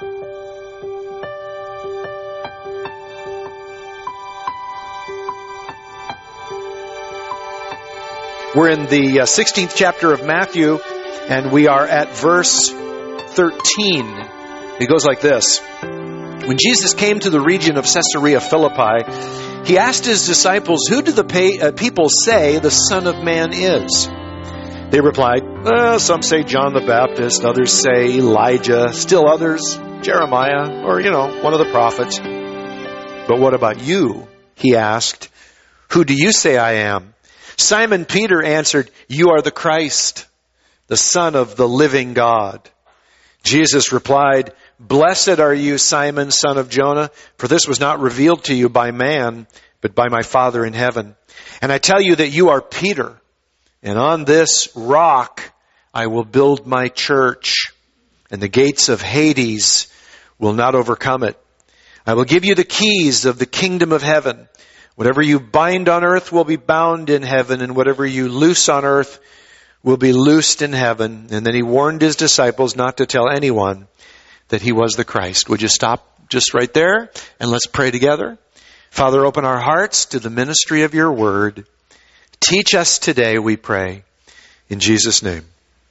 We're in the 16th chapter of Matthew, and we are at verse 13. It goes like this. When Jesus came to the region of Caesarea Philippi, he asked his disciples, "Who do the people say the Son of Man is?" They replied, "Some say John the Baptist, others say Elijah, still others, Jeremiah, or, one of the prophets." "But what about you?" he asked. "Who do you say I am?" Simon Peter answered, "You are the Christ, the Son of the living God." Jesus replied, "Blessed are you, Simon, son of Jonah, for this was not revealed to you by man, but by my Father in heaven. And I tell you that you are Peter, and on this rock I will build my church, and the gates of Hades will not overcome it. I will give you the keys of the kingdom of heaven. Whatever you bind on earth will be bound in heaven, and whatever you loose on earth will be loosed in heaven." And then he warned his disciples not to tell anyone that he was the Christ. Would you stop just right there and let's pray together? Father, open our hearts to the ministry of your word. Teach us today, we pray, in Jesus' name.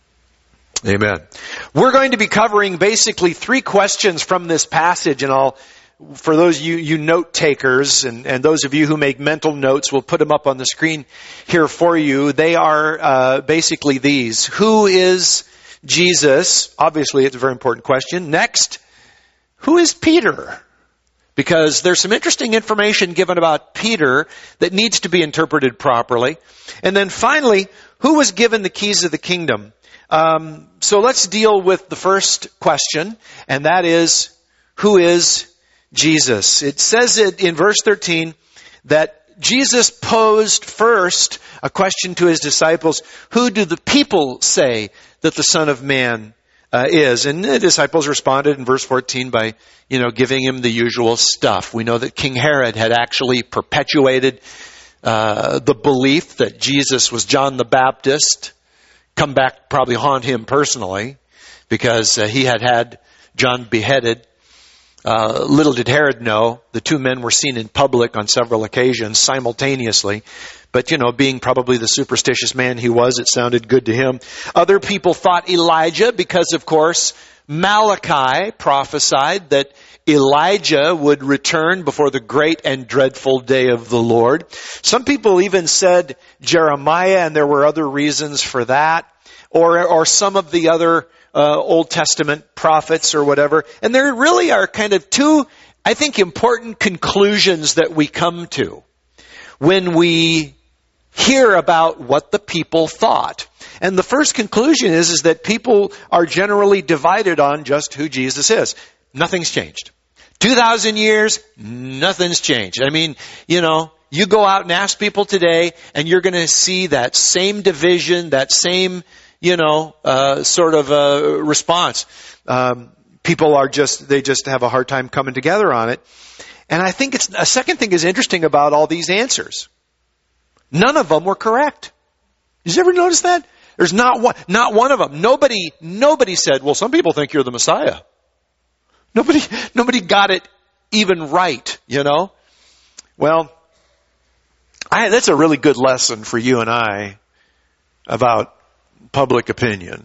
Amen. We're going to be covering basically 3 questions from this passage, and for those of you note takers and those of you who make mental notes, we'll put them up on the screen here for you. They are basically these. Who is Jesus? Obviously, it's a very important question. Next, who is Peter? Because there's some interesting information given about Peter that needs to be interpreted properly. And then finally, who was given the keys of the kingdom? So let's deal with the first question, and that is, who is Jesus? It says it in verse 13 that Jesus posed first a question to his disciples. Who do the people say that the Son of Man is? And the disciples responded in verse 14 by, giving him the usual stuff. We know that King Herod had actually perpetuated the belief that Jesus was John the Baptist. Come back, probably haunt him personally, because he had John beheaded. Little did Herod know, the 2 men were seen in public on several occasions simultaneously. But, being probably the superstitious man he was, it sounded good to him. Other people thought Elijah because, of course, Malachi prophesied that Elijah would return before the great and dreadful day of the Lord. Some people even said Jeremiah, and there were other reasons for that. Or some of the other Old Testament prophets or whatever. And there really are kind of 2, I think, important conclusions that we come to when we hear about what the people thought. And the first conclusion is that people are generally divided on just who Jesus is. Nothing's changed. 2,000 years, nothing's changed. I mean, you go out and ask people today, and you're going to see that same division, that same sort of response. People they just have a hard time coming together on it. And I think a second thing is interesting about all these answers. None of them were correct. Did you ever notice that? There's not one of them. Nobody said, well, some people think you're the Messiah. Nobody got it even right, Well, that's a really good lesson for you and I about public opinion.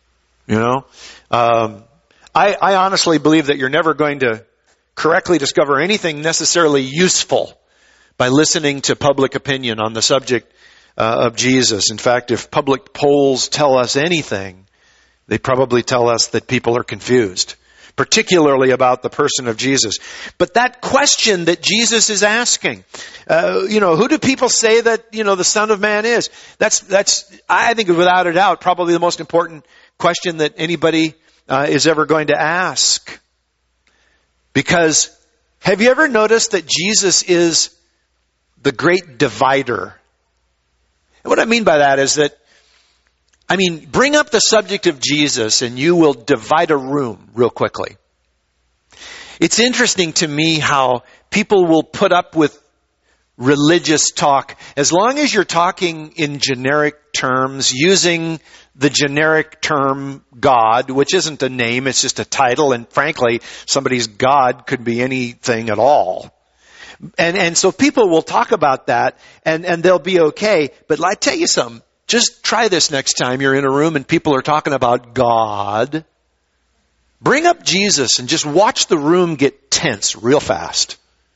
I honestly believe that you're never going to correctly discover anything necessarily useful by listening to public opinion on the subject of Jesus. In fact, if public polls tell us anything, they probably tell us that people are confused, particularly about the person of Jesus. But that question that Jesus is asking, who do people say that, the Son of Man is? That's, I think without a doubt, probably the most important question that anybody is ever going to ask. Because have you ever noticed that Jesus is the great divider? And what I mean by that is that, bring up the subject of Jesus and you will divide a room real quickly. It's interesting to me how people will put up with religious talk as long as you're talking in generic terms, using the generic term God, which isn't a name, it's just a title, and frankly, somebody's God could be anything at all. And so people will talk about that, and they'll be okay. But I tell you something, just try this next time you're in a room and people are talking about God. Bring up Jesus and just watch the room get tense real fast.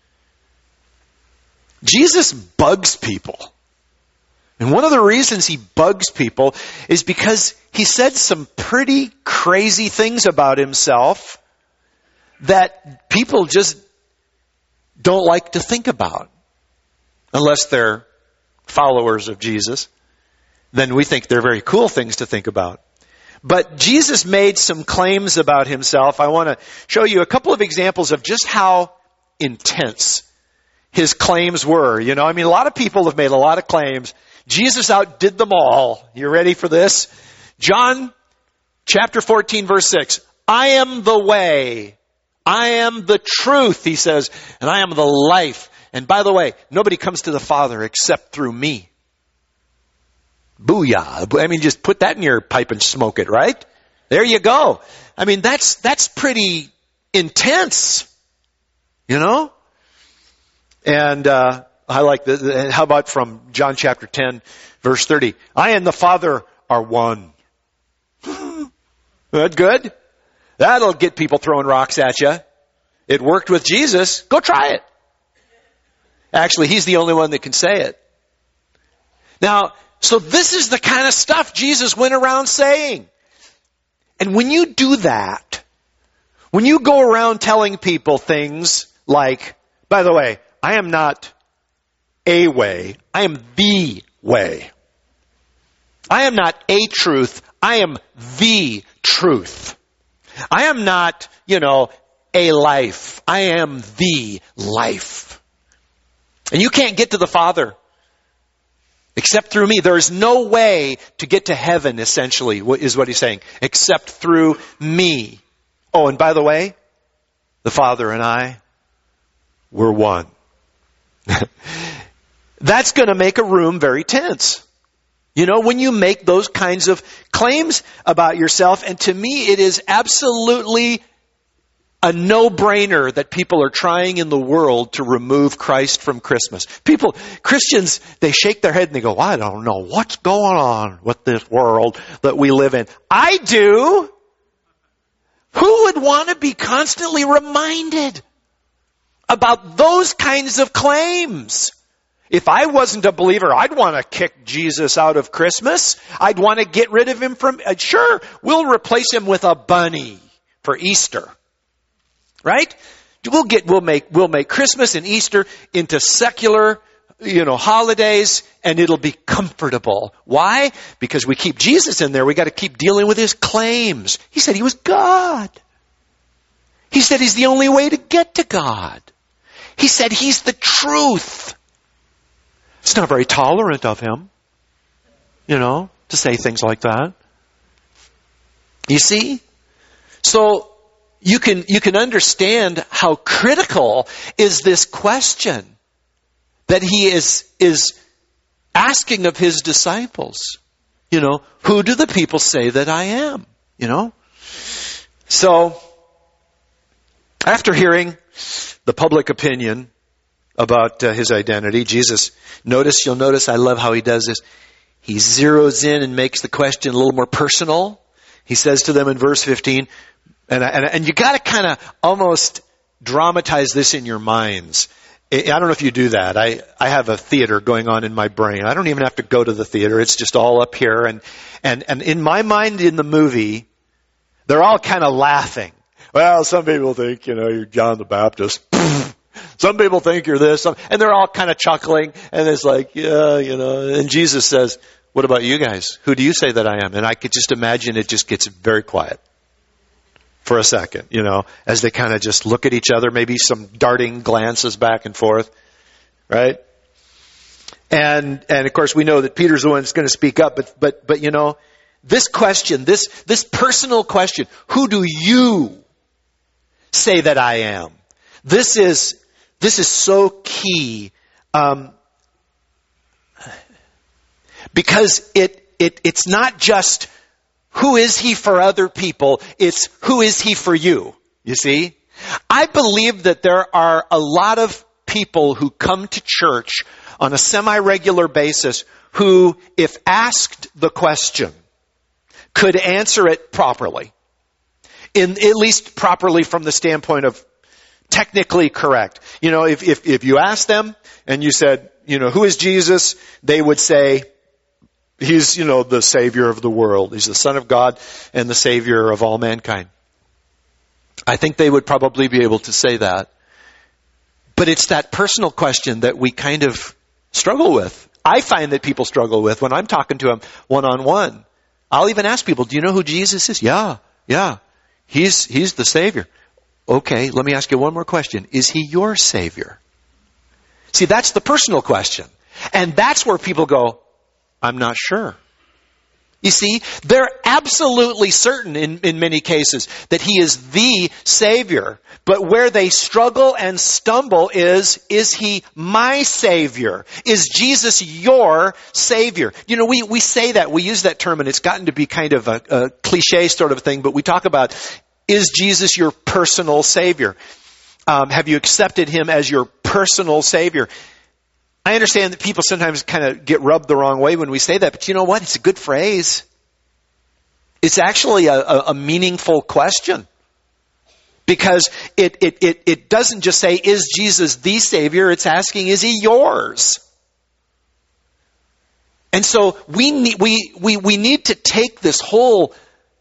Jesus bugs people. And one of the reasons he bugs people is because he said some pretty crazy things about himself that people just don't like to think about. Unless they're followers of Jesus, then we think they're very cool things to think about. But Jesus made some claims about himself. I want to show you a couple of examples of just how intense his claims were. You know, I mean, a lot of people have made a lot of claims. Jesus outdid them all. You ready for this? John chapter 14, verse 6. I am the way. I am the truth, he says, and I am the life. And by the way, nobody comes to the Father except through me. Booyah. I mean, just put that in your pipe and smoke it, right? There you go. I mean, that's pretty intense, you know? And I like this. How about from John chapter 10, verse 30? I and the Father are one. That good? That'll get people throwing rocks at you. It worked with Jesus. Go try it. Actually, he's the only one that can say it. Now, so this is the kind of stuff Jesus went around saying. And when you do that, when you go around telling people things like, by the way, I am not a way, I am the way. I am not a truth, I am the truth. I am not, a life. I am the life. And you can't get to the Father except through me. There is no way to get to heaven, essentially, is what he's saying, except through me. Oh, and by the way, the Father and I, we're one. That's going to make a room very tense. You know, when you make those kinds of claims about yourself, and to me it is absolutely a no-brainer that people are trying in the world to remove Christ from Christmas. Christians, they shake their head and they go, I don't know what's going on with this world that we live in. I do. Who would want to be constantly reminded about those kinds of claims? If I wasn't a believer, I'd want to kick Jesus out of Christmas. I'd want to get rid of him sure, we'll replace him with a bunny for Easter. Right? We'll make Christmas and Easter into secular, holidays, and it'll be comfortable. Why? Because we keep Jesus in there. We got to keep dealing with his claims. He said he was God. He said he's the only way to get to God. He said he's the truth. It's not very tolerant of him, to say things like that. You see? So you can understand how critical is this question that he is asking of his disciples. Who do the people say that I am? So after hearing the public opinion about his identity, Jesus, you'll notice I love how he does this. He zeroes in and makes the question a little more personal. He says to them in verse 15, and you got to kind of almost dramatize this in your minds. I don't know if you do that. I have a theater going on in my brain. I don't even have to go to the theater. It's just all up here. And in my mind in the movie, they're all kind of laughing. Well, some people think, you're John the Baptist. Some people think you're this. And they're all kind of chuckling. And it's like, yeah, And Jesus says, what about you guys? Who do you say that I am? And I could just imagine it just gets very quiet for a second, as they kind of just look at each other, maybe some darting glances back and forth, right? And of course we know that Peter's the one that's going to speak up, but this question, this personal question, who do you say that I am? This is so key, because it's not just who is he for other people? It's who is he for you? You see? I believe that there are a lot of people who come to church on a semi-regular basis who, if asked the question, could answer it properly. At least properly from the standpoint of technically correct. You know, if you asked them and you said, you know, who is Jesus? They would say, he's, you know, the Savior of the world. He's the Son of God and the Savior of all mankind. I think they would probably be able to say that. But it's that personal question that we kind of struggle with. I find that people struggle with when I'm talking to them one-on-one. I'll even ask people, do you know who Jesus is? Yeah. He's the Savior. Okay, let me ask you one more question. Is he your Savior? See, that's the personal question. And that's where people go, I'm not sure. You see, they're absolutely certain in many cases that he is the Savior. But where they struggle and stumble is he my Savior? Is Jesus your Savior? You know, we say that, we use that term, and it's gotten to be kind of a cliche sort of thing, but we talk about, is Jesus your personal Savior? Have you accepted him as your personal Savior? I understand that people sometimes kind of get rubbed the wrong way when we say that, but you know what? It's a good phrase. It's actually a meaningful question. Because it doesn't just say, is Jesus the Savior? It's asking, is he yours? And so we need to take this whole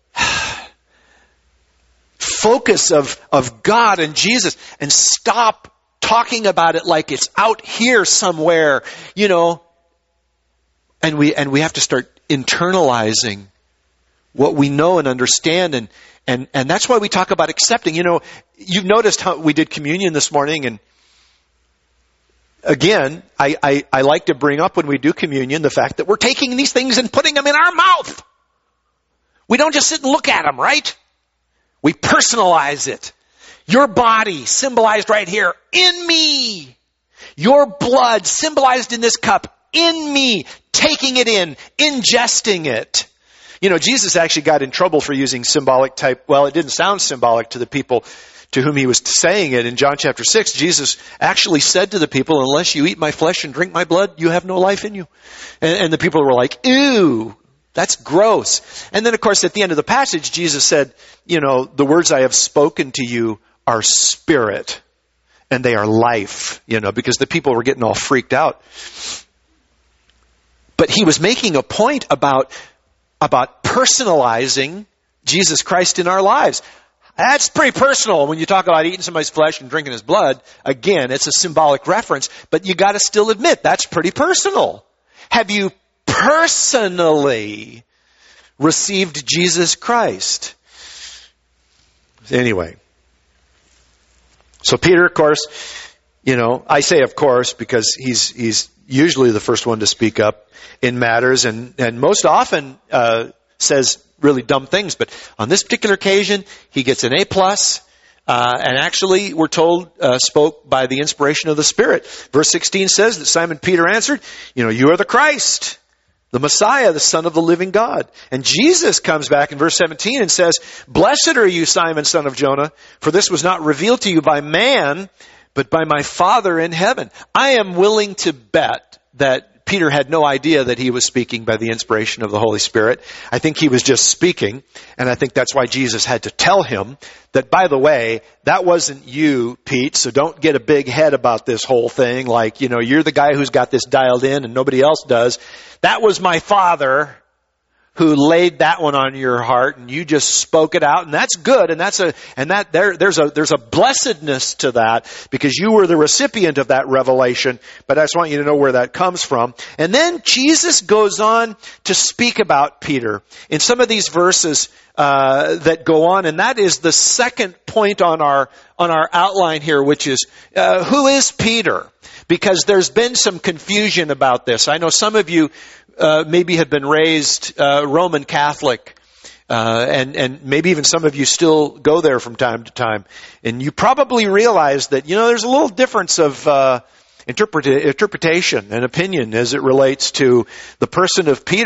focus of God and Jesus and stop talking about it like it's out here somewhere, you know. And we have to start internalizing what we know and understand, and that's why we talk about accepting. You know, you've noticed how we did communion this morning, and again, I like to bring up when we do communion the fact that we're taking these things and putting them in our mouth. We don't just sit and look at them, right? We personalize it. Your body symbolized right here, in me. Your blood symbolized in this cup, in me. Taking it in, ingesting it. You know, Jesus actually got in trouble for using symbolic type. Well, it didn't sound symbolic to the people to whom he was saying it. In John chapter 6, Jesus actually said to the people, unless you eat my flesh and drink my blood, you have no life in you. And the people were like, ew, that's gross. And then, of course, at the end of the passage, Jesus said, you know, the words I have spoken to you are spirit and they are life, you know, because the people were getting all freaked out. But he was making a point about personalizing Jesus Christ in our lives. That's pretty personal when you talk about eating somebody's flesh and drinking his blood. Again, it's a symbolic reference, but you got to still admit that's pretty personal. Have you personally received Jesus Christ? Anyway. So Peter, of course, you know, I say of course because he's usually the first one to speak up in matters and most often says really dumb things. But on this particular occasion, he gets an A+, and actually, we're told, spoke by the inspiration of the Spirit. Verse 16 says that Simon Peter answered, you know, you are the Christ, the Messiah, the Son of the living God. And Jesus comes back in verse 17 and says, blessed are you, Simon, son of Jonah, for this was not revealed to you by man, but by my Father in heaven. I am willing to bet that Peter had no idea that he was speaking by the inspiration of the Holy Spirit. I think he was just speaking, and I think that's why Jesus had to tell him that, by the way, that wasn't you, Pete, so don't get a big head about this whole thing, like, you know, you're the guy who's got this dialed in and nobody else does. That was my Father who laid that one on your heart, and you just spoke it out, and that's good, there's a blessedness to that, because you were the recipient of that revelation, but I just want you to know where that comes from. And then Jesus goes on to speak about Peter in some of these verses that go on, and that is the second point on our outline here, which is, who is Peter? Because there's been some confusion about this. I know some of you maybe have been raised Roman Catholic, and maybe even some of you still go there from time to time. And you probably realize that, you know, there's a little difference of interpretation and opinion as it relates to the person of Peter.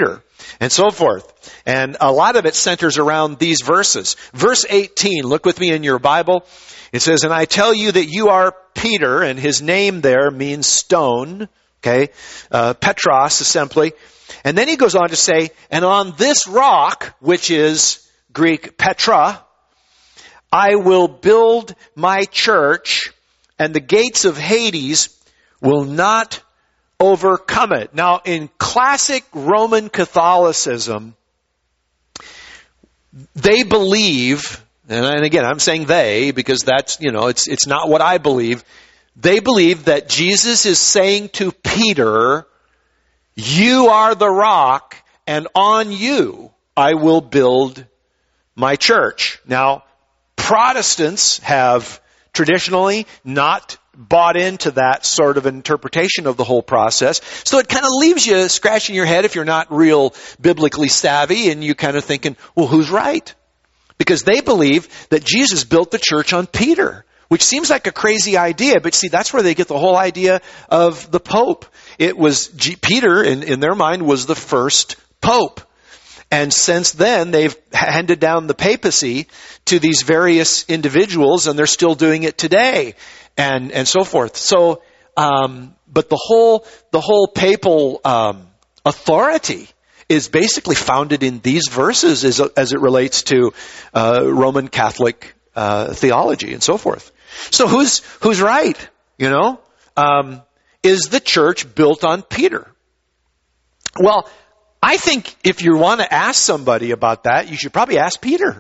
and so forth. And a lot of it centers around these verses. Verse 18, look with me in your Bible. It says, "And I tell you that you are Peter," and his name there means stone, okay? Petros, simply. And then he goes on to say, "And on this rock," which is Greek Petra, "I will build my church, and the gates of Hades will not overcome it." Now, in classic Roman Catholicism, they believe, and again, I'm saying they, because that's, it's not what I believe. They believe that Jesus is saying to Peter, "You are the rock, and on you I will build my church." Now, Protestants have traditionally not bought into that sort of interpretation of the whole process. So it kind of leaves you scratching your head if you're not real biblically savvy, and you kind of thinking, well, who's right? Because they believe that Jesus built the church on Peter, which seems like a crazy idea, but see, that's where they get the whole idea of the Pope. It was Peter, in their mind, was the first Pope. And since then, they've handed down the papacy to these various individuals, and they're still doing it today, and so forth. So, but the whole papal authority is basically founded in these verses as it relates to Roman Catholic theology and so forth. So who's right? Is the church built on Peter? Well, I think if you want to ask somebody about that, you should probably ask Peter.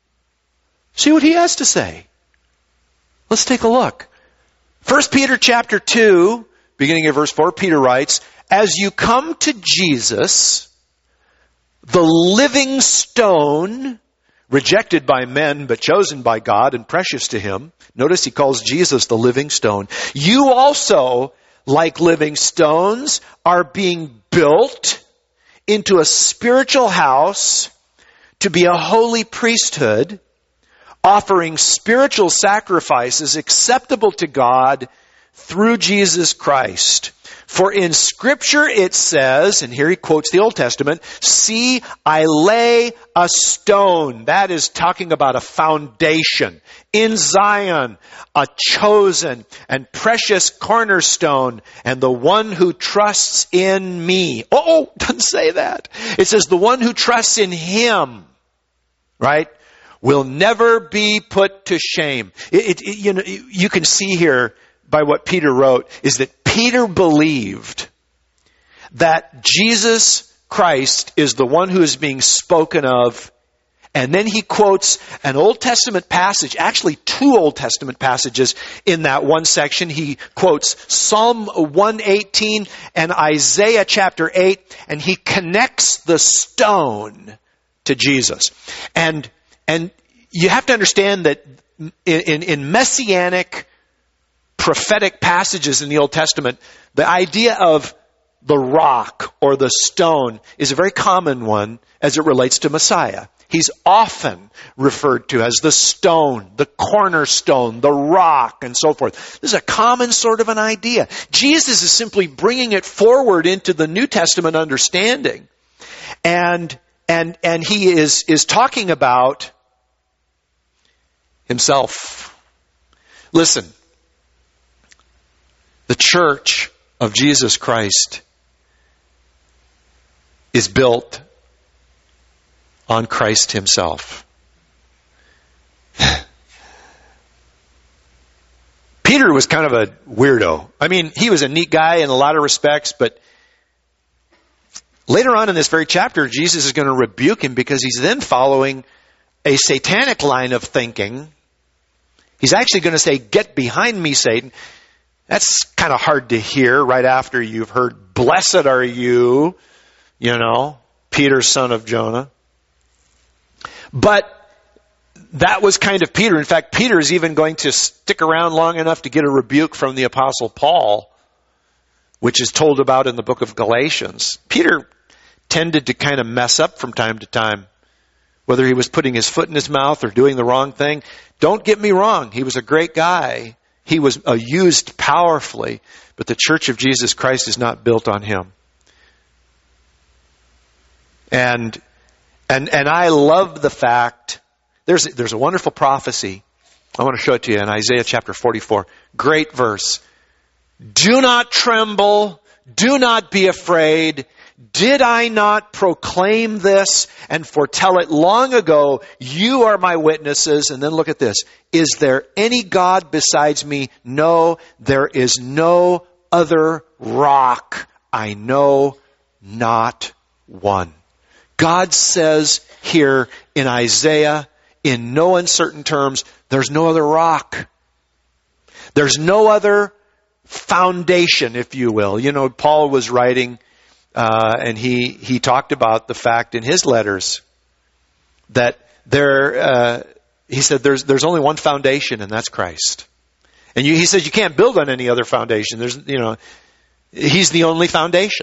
See what he has to say. Let's take a look. 1 Peter chapter 2, beginning of verse 4, Peter writes, "As you come to Jesus, the living stone, rejected by men but chosen by God and precious to Him." Notice he calls Jesus the living stone. "You also, like living stones, are being built into a spiritual house to be a holy priesthood, offering spiritual sacrifices acceptable to God through Jesus Christ. For in Scripture it says," and here he quotes the Old Testament, "See, I lay a stone." That is talking about a foundation. "In Zion, a chosen and precious cornerstone, and the one who trusts in me." Oh, doesn't say that. It says the one who trusts in Him, right, will never be put to shame. You can see here by what Peter wrote is that Peter believed that Jesus Christ is the one who is being spoken of. And then he quotes an Old Testament passage, actually two Old Testament passages in that one section. He quotes Psalm 118 and Isaiah chapter 8, and he connects the stone to Jesus. And you have to understand that in messianic prophetic passages in the Old Testament, the idea of the rock or the stone is a very common one as it relates to Messiah. He's often referred to as the stone, the cornerstone, the rock, and so forth. This is a common sort of an idea. Jesus is simply bringing it forward into the New Testament understanding. And he is talking about himself. Listen. The church of Jesus Christ is built on Christ Himself. Peter was kind of a weirdo. I mean, he was a neat guy in a lot of respects, but later on in this very chapter, Jesus is going to rebuke him because he's then following a satanic line of thinking. He's actually going to say, "Get behind me, Satan." That's kind of hard to hear right after you've heard, "Blessed are you," Peter, son of Jonah. But that was kind of Peter. In fact, Peter is even going to stick around long enough to get a rebuke from the Apostle Paul, which is told about in the book of Galatians. Peter tended to kind of mess up from time to time, whether he was putting his foot in his mouth or doing the wrong thing. Don't get me wrong. He was a great guy. He was used powerfully, but the church of Jesus Christ is not built on him. And I love the fact, there's a wonderful prophecy. I want to show it to you in Isaiah chapter 44. Great verse. Do not tremble. Do not be afraid. Did I not proclaim this and foretell it long ago? You are my witnesses. And then look at this. Is there any God besides me? No, there is no other rock. I know not one. God says here in Isaiah, in no uncertain terms, there's no other rock. There's no other foundation, if you will. You know, Paul was writing, and he talked about the fact in his letters that he said there's only one foundation, and that's Christ. And he says you can't build on any other foundation. He's the only foundation.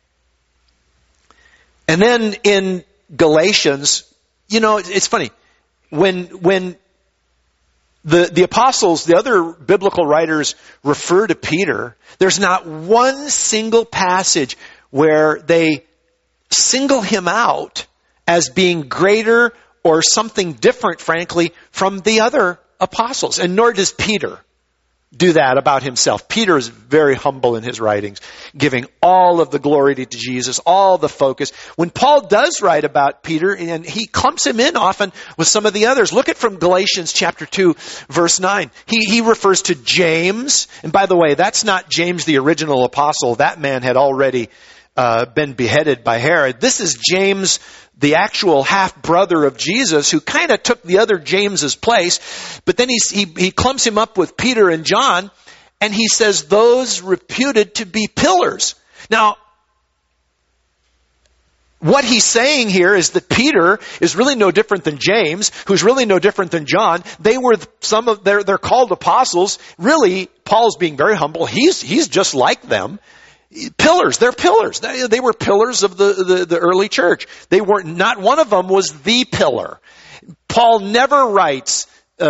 And then in Galatians, it's funny. When the apostles, the other biblical writers refer to Peter, there's not one single passage where they single him out as being greater or something different, frankly, from the other apostles. And nor does Peter do that about himself. Peter is very humble in his writings, giving all of the glory to Jesus, all the focus. When Paul does write about Peter, and he clumps him in often with some of the others. Look at from Galatians chapter 2, verse 9. He refers to James. And by the way, that's not James, the original apostle. That man had already been beheaded by Herod. This is James, the actual half-brother of Jesus, who kind of took the other James's place. But then he clumps him up with Peter and John, and he says, those reputed to be pillars. Now, what he's saying here is that Peter is really no different than James, who's really no different than John. They're called apostles. Really, Paul's being very humble. He's just like them. Pillars, they're pillars. They were pillars of the early church. They weren't, not one of them was the pillar. Paul never writes,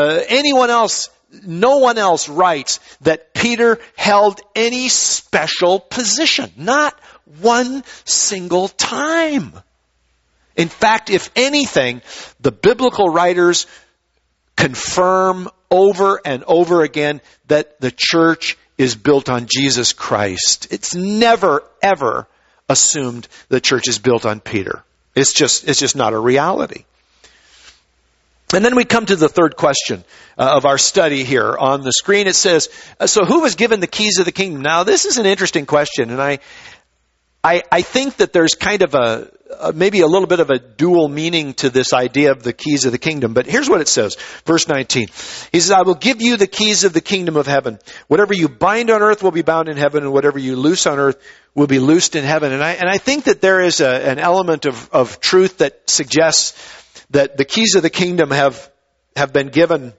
no one else writes that Peter held any special position. Not one single time. In fact, if anything, the biblical writers confirm over and over again that the church is built on Jesus Christ. It's never, ever assumed the church is built on Peter. It's just not a reality. And then we come to the third question of our study here. On the screen it says, so who was given the keys of the kingdom? Now this is an interesting question, and I think that there's kind of maybe a little bit of a dual meaning to this idea of the keys of the kingdom. But here's what it says. Verse 19. He says, I will give you the keys of the kingdom of heaven. Whatever you bind on earth will be bound in heaven, and whatever you loose on earth will be loosed in heaven. And I think that there is an element of truth that suggests that the keys of the kingdom have been given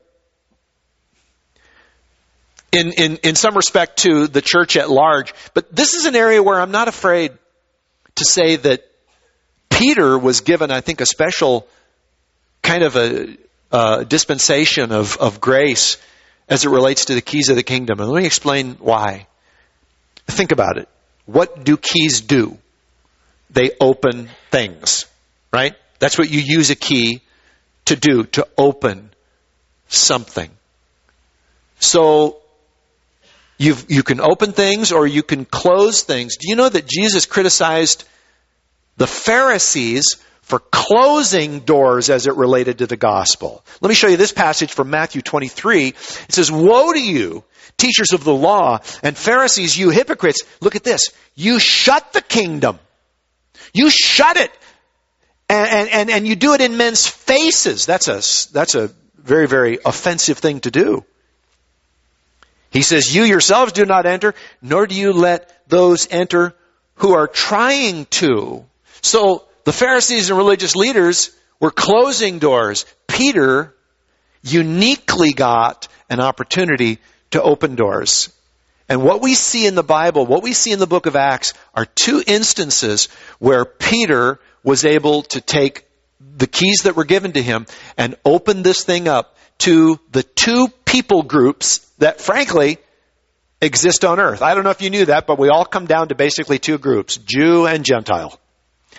in some respect to the church at large. But this is an area where I'm not afraid to say that Peter was given, I think, a special kind of a dispensation of grace as it relates to the keys of the kingdom. And let me explain why. Think about it. What do keys do? They open things, right? That's what you use a key to do, to open something. So you can open things or you can close things. Do you know that Jesus criticized the Pharisees for closing doors as it related to the gospel? Let me show you this passage from Matthew 23. It says, woe to you, teachers of the law and Pharisees, you hypocrites. Look at this. You shut the kingdom. You shut it. And you do it in men's faces. That's a very, very offensive thing to do. He says, you yourselves do not enter, nor do you let those enter who are trying to. So the Pharisees and religious leaders were closing doors. Peter uniquely got an opportunity to open doors. And what we see in the Bible, what we see in the book of Acts, are two instances where Peter was able to take the keys that were given to him and open this thing up to the two people groups that, frankly, exist on earth. I don't know if you knew that, but we all come down to basically two groups, Jew and Gentile.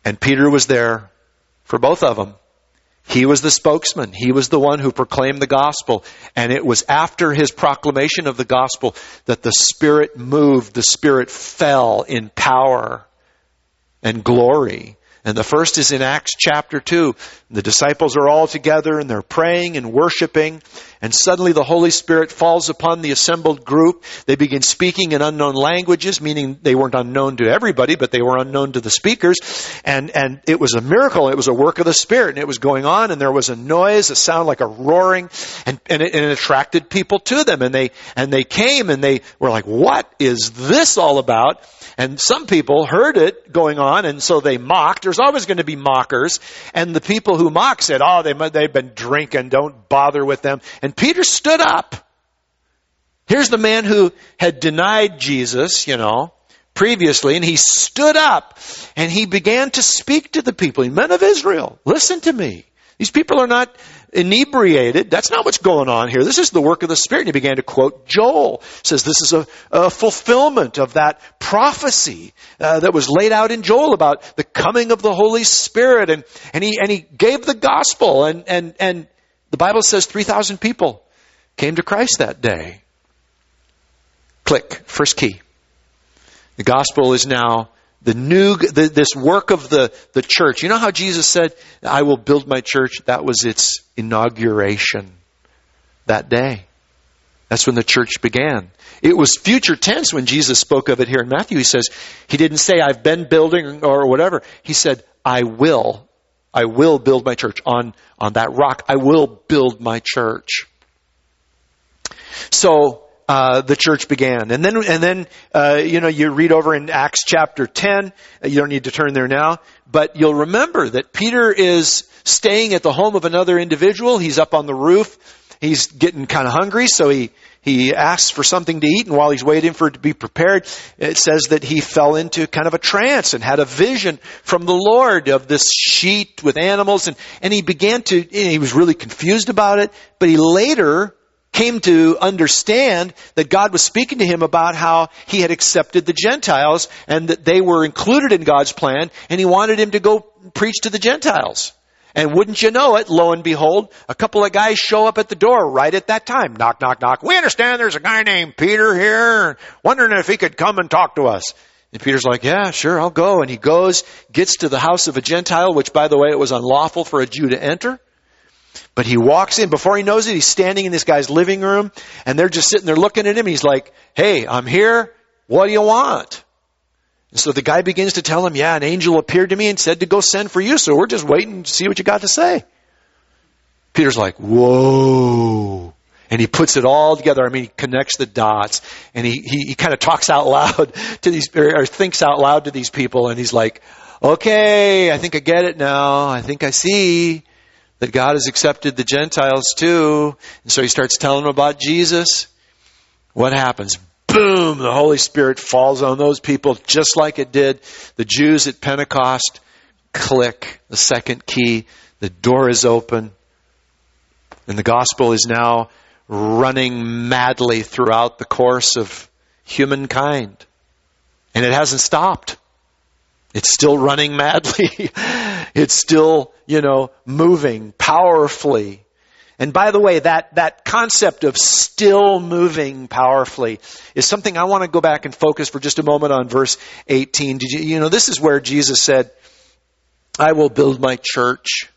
And Peter was there for both of them. He was the spokesman. He was the one who proclaimed the gospel. And it was after his proclamation of the gospel that the Spirit moved, the Spirit fell in power and glory. And the first is in Acts chapter 2. The disciples are all together and they're praying and worshiping. And suddenly the Holy Spirit falls upon the assembled group. They begin speaking in unknown languages, meaning they weren't unknown to everybody, but they were unknown to the speakers. And it was a miracle. It was a work of the Spirit. And it was going on, and there was a noise, a sound like a roaring, and it attracted people to them. And they came and they were like, what is this all about? And some people heard it going on, and so they mocked. There's always going to be mockers. And the people who mock said, oh, they've been drinking, don't bother with them. And Peter stood up. Here's the man who had denied Jesus, previously, and he stood up and he began to speak to the people. Men of Israel, listen to me. These people are not inebriated. That's not what's going on here. This is the work of the Spirit. And he began to quote Joel. Says this is a fulfillment of that prophecy that was laid out in Joel about the coming of the Holy Spirit. And he gave the gospel. And the Bible says 3,000 people came to Christ that day. Click. First key. The gospel is now this work of the church. You know how Jesus said, I will build my church? That was its inauguration that day. That's when the church began. It was future tense when Jesus spoke of it here in Matthew. He says, he didn't say, I've been building or whatever. He said, I will build my church on that rock. I will build my church. So, the church began. And then, you read over in Acts chapter 10. You don't need to turn there now. But you'll remember that Peter is staying at the home of another individual. He's up on the roof. He's getting kind of hungry, so he asks for something to eat. And while he's waiting for it to be prepared, it says that he fell into kind of a trance and had a vision from the Lord of this sheet with animals. And he was really confused about it. But he later came to understand that God was speaking to him about how he had accepted the Gentiles and that they were included in God's plan, and he wanted him to go preach to the Gentiles. And wouldn't you know it, lo and behold, a couple of guys show up at the door right at that time. Knock, knock, knock. We understand there's a guy named Peter here, wondering if he could come and talk to us. And Peter's like, yeah, sure, I'll go. And he goes, gets to the house of a Gentile, which, by the way, it was unlawful for a Jew to enter. But he walks in. Before he knows it, he's standing in this guy's living room, and they're just sitting there looking at him. He's like, hey, I'm here. What do you want? And so the guy begins to tell him, yeah, an angel appeared to me and said to go send for you, so we're just waiting to see what you got to say. Peter's like, whoa. And he puts it all together. I mean, he connects the dots, and he kind of talks out loud to these, or thinks out loud to these people, and he's like, okay, I think I get it now. I think I see that God has accepted the Gentiles too. And so he starts telling them about Jesus. What happens? Boom! The Holy Spirit falls on those people just like it did the Jews at Pentecost. Click. The second key. The door is open. And the gospel is now running madly throughout the course of humankind. And it hasn't stopped. It's still running madly. It's still, moving powerfully. And by the way, that concept of still moving powerfully is something I want to go back and focus for just a moment on verse 18. This is where Jesus said, I will build my church.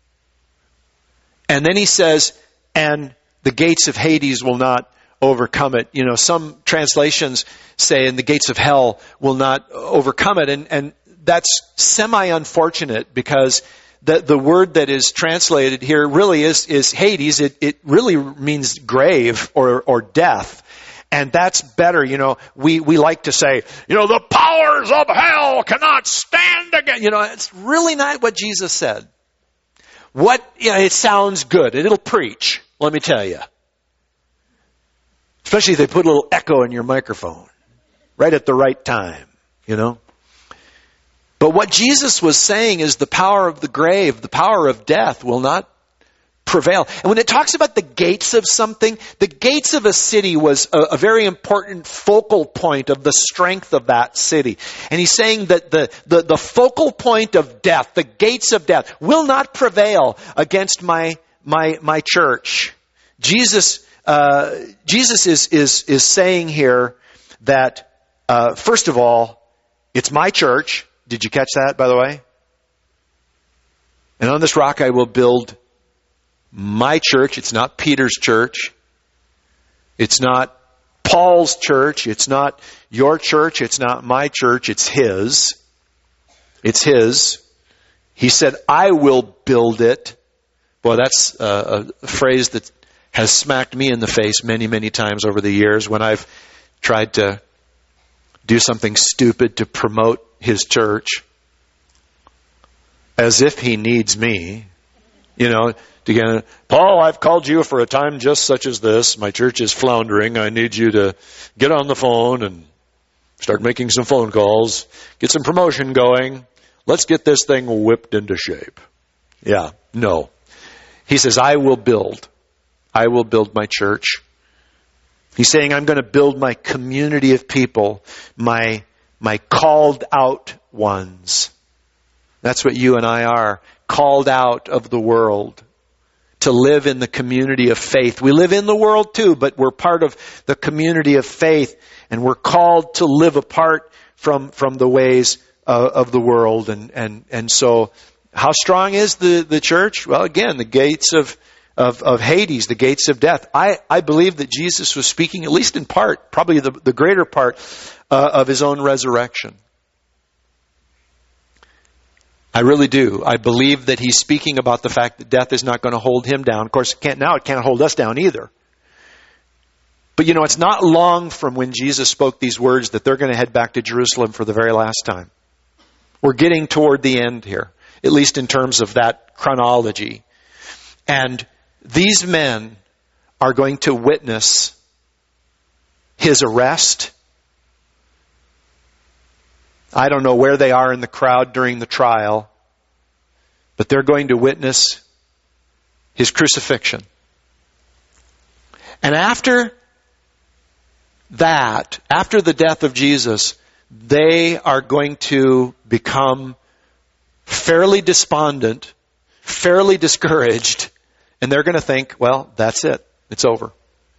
And then he says, and the gates of Hades will not overcome it. Some translations say, and the gates of hell will not overcome it. And that's semi-unfortunate, because the word that is translated here really is Hades. It really means grave or death. And that's better. We like to say, the powers of hell cannot stand against. It's really not what Jesus said. It sounds good. It'll preach, let me tell you. Especially if they put a little echo in your microphone right at the right time, But what Jesus was saying is the power of the grave, the power of death will not prevail. And when it talks about the gates of something, the gates of a city was a very important focal point of the strength of that city. And he's saying that the focal point of death, the gates of death, will not prevail against my church. Jesus is saying here that, first of all, it's my church. Did you catch that, by the way? And on this rock I will build my church. It's not Peter's church. It's not Paul's church. It's not your church. It's not my church. It's his. It's his. He said, I will build it. Boy, that's a phrase that has smacked me in the face many, many times over the years when I've tried to do something stupid to promote his church. As if he needs me, to get, Paul, I've called you for a time just such as this. My church is floundering. I need you to get on the phone and start making some phone calls, get some promotion going. Let's get this thing whipped into shape. Yeah, no. He says, I will build my church. He's saying, I'm going to build my community of people, my called out ones. That's what you and I are, called out of the world to live in the community of faith. We live in the world too, but we're part of the community of faith, and we're called to live apart from the ways of the world. And so, how strong is the church? Well, again, the gates of Hades, the gates of death. I believe that Jesus was speaking, at least in part, probably the greater part of his own resurrection. I really do. I believe that he's speaking about the fact that death is not going to hold him down. Of course, it can't hold us down either. But it's not long from when Jesus spoke these words that they're going to head back to Jerusalem for the very last time. We're getting toward the end here, at least in terms of that chronology. And these men are going to witness his arrest. I don't know where they are in the crowd during the trial, but they're going to witness his crucifixion. And after that, after the death of Jesus, they are going to become fairly despondent, fairly discouraged, and they're going to think, well, that's it. It's over.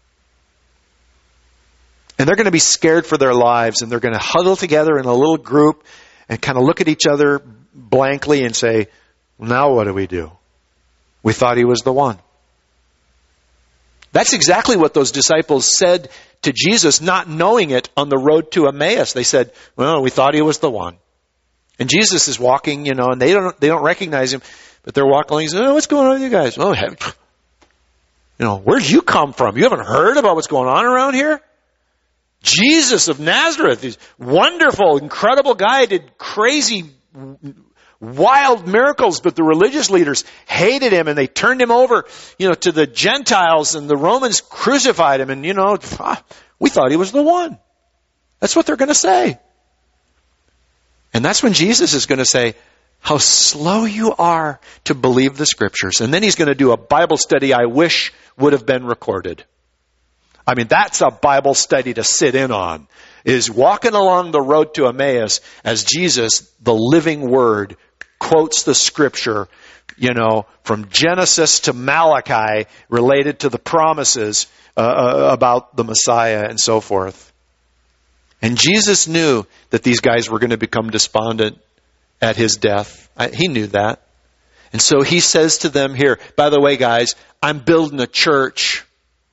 And they're going to be scared for their lives, and they're going to huddle together in a little group and kind of look at each other blankly and say, now what do we do? We thought he was the one. That's exactly what those disciples said to Jesus, not knowing it, on the road to Emmaus. They said, well, we thought he was the one. And Jesus is walking, and they don't recognize him, but they're walking along. He says, oh, what's going on with you guys? Oh, where'd you come from? You haven't heard about what's going on around here? Jesus of Nazareth, this wonderful, incredible guy, did crazy, wild miracles, but the religious leaders hated him and they turned him over, to the Gentiles, and the Romans crucified him, and, we thought he was the one. That's what they're going to say. And that's when Jesus is going to say, how slow you are to believe the Scriptures. And then he's going to do a Bible study I wish would have been recorded. I mean, that's a Bible study to sit in on, is walking along the road to Emmaus as Jesus, the living Word, quotes the Scripture, from Genesis to Malachi, related to the promises about the Messiah and so forth. And Jesus knew that these guys were going to become despondent at his death. He knew that. And so he says to them here, by the way, guys, I'm building a church.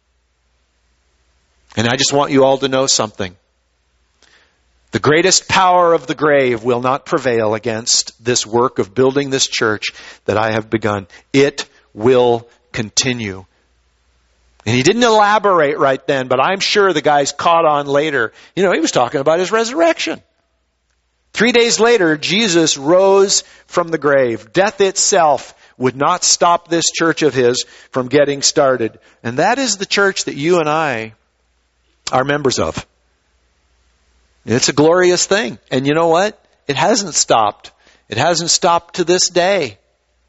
And I just want you all to know something. The greatest power of the grave will not prevail against this work of building this church that I have begun. It will continue. And he didn't elaborate right then, but I'm sure the guys caught on later. He was talking about his resurrection. 3 days later, Jesus rose from the grave. Death itself would not stop this church of his from getting started. And that is the church that you and I are members of. It's a glorious thing. And you know what? It hasn't stopped. It hasn't stopped to this day.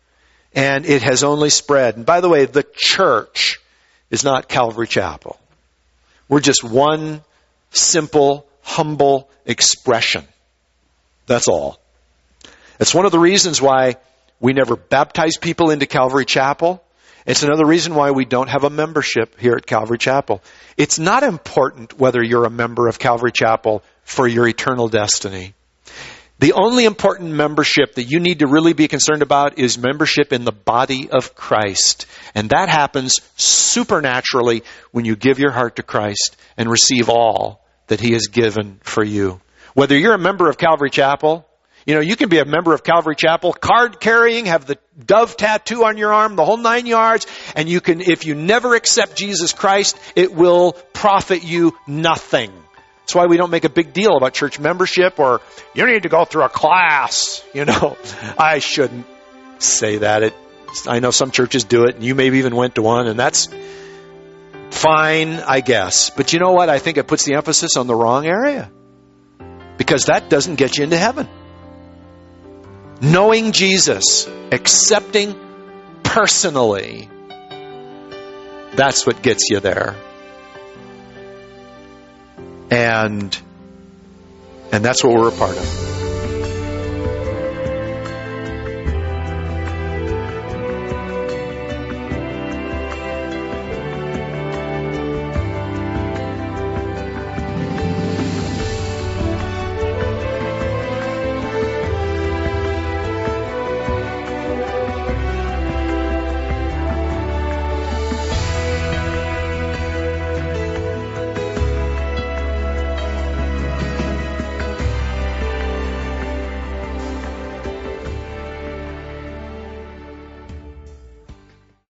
And it has only spread. And by the way, the church is not Calvary Chapel. We're just one simple, humble expression. That's all. It's one of the reasons why we never baptize people into Calvary Chapel. It's another reason why we don't have a membership here at Calvary Chapel. It's not important whether you're a member of Calvary Chapel for your eternal destiny. The only important membership that you need to really be concerned about is membership in the body of Christ. And that happens supernaturally when you give your heart to Christ and receive all that He has given for you. Whether you're a member of Calvary Chapel, you can be a member of Calvary Chapel, card carrying, have the dove tattoo on your arm, the whole 9 yards, and you can, if you never accept Jesus Christ, it will profit you nothing. That's why we don't make a big deal about church membership or you need to go through a class. I shouldn't say that. I know some churches do it, and you maybe even went to one, and that's fine, I guess. But you know what? I think it puts the emphasis on the wrong area, because that doesn't get you into heaven. Knowing Jesus, accepting personally, that's what gets you there. And that's what we're a part of.